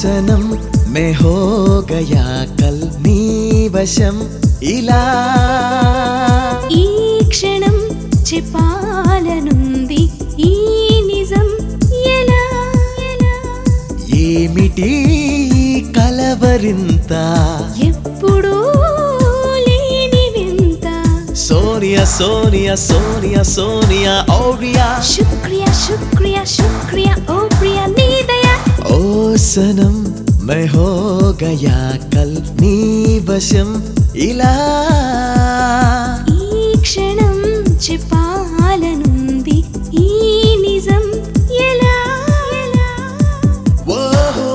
सनम मैं हो गया कल नी वशम ఇలా ఈ క్షణం చెప్పాలనుంది ఈ నిజం ఎలా ఏమిటి కలవరింత ఎప్పుడూ లేని వింత సోనియా సోనియా సోనియా సోనియా ఓ ప్రియా శుక్రియా శుక్రియా శుక్రియా ఓ ప్రియా నీ దయా ओ सनम मैं हो गया कल नी वशम ఇలా ఈ క్షణం చెప్పాలనుంది ఈ నిజం ఎలా ఓహో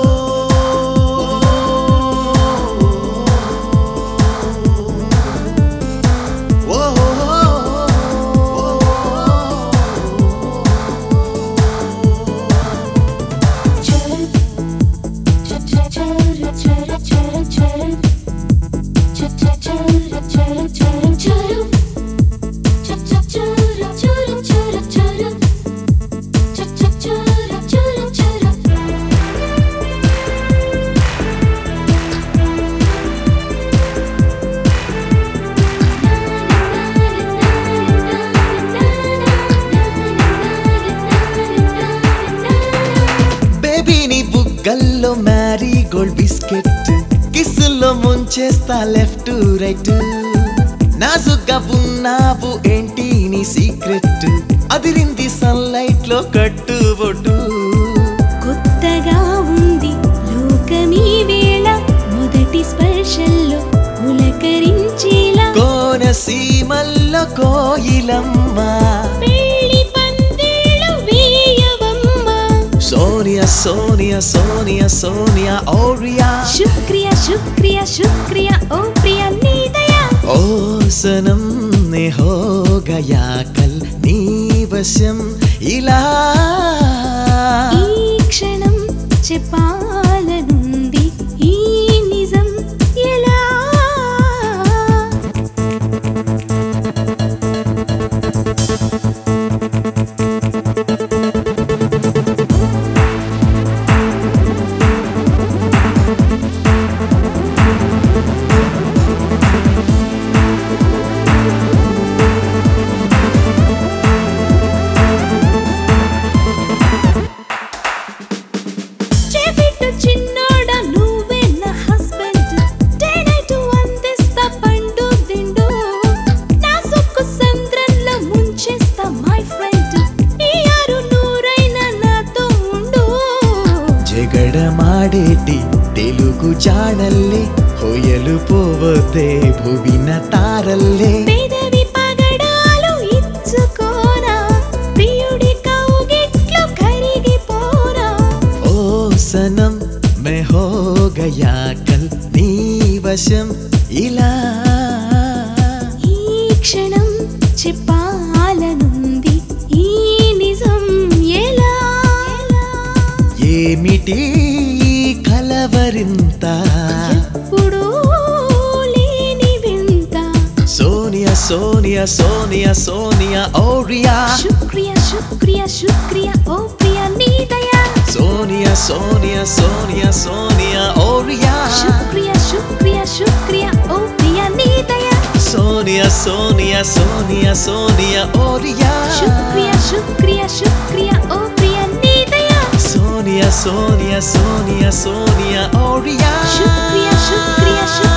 గల్లో మ్యారీగోల్డ్ బిస్కెట్ కిస్సుల్లో ముంచేస్తా లెఫ్ట్ రైట్ నాజుగ్గా ఉన్నావు ఏంటి నీ సీక్రెట్ అదిరింది సన్లైట్ లో కట్టుబొట్టు కొత్తగా ఉంది లోకమీ వేళ మొదటి స్పర్శల్లో పులకరించేలా కోనసీమల్లో కోయిలమ్మ सोनिया सोनिया सोनिया सोनिया ओ रिया शुक्रिया शुक्रिया शुक्रिया ओ प्रिया नी दया ओ सनम ने हो गया कल नी वशम ఇలా ఈ క్షణం చెప్పాలనుంది ఈ నిజం ఎలా జగడమాడేటి తెలుగు జాడల్లే హోయలు పోవద్దే భువిన తారల్లే పెదవి పగడాలు ఇచ్చుకోరా ప్రియుడి కౌగిట్లో కరిగిపోరా ఓ సనం మే హో గయా కల్ నీ వశం ఇలా ఈ క్షణం చెప్పాలనుంది ఈ నిజం ఎలా ఏమిటి కలవరింత ఎప్పుడూ లేని వింత సోనియా సోనియా సోనియా సోనియా ఓ రియా శుక్రియా శుక్రియా శుక్రియా ఓ ప్రియా నీ దయా సోనియా సోనియా సోనియా సోనియా ఓ రియా శుక్రియా శుక్రియా శుక్రియా ఓ ప్రియా నీ దయా సోనియా సోనియా సోనియా సోనియా ఓ రియా శుక్రియా శుక్రియా శుక్రియా ఓ ప్రియా నీ దయా సోనియా సోనియా సోనియా సోనియా ఓ రియా శుక్రియా శుక్రియా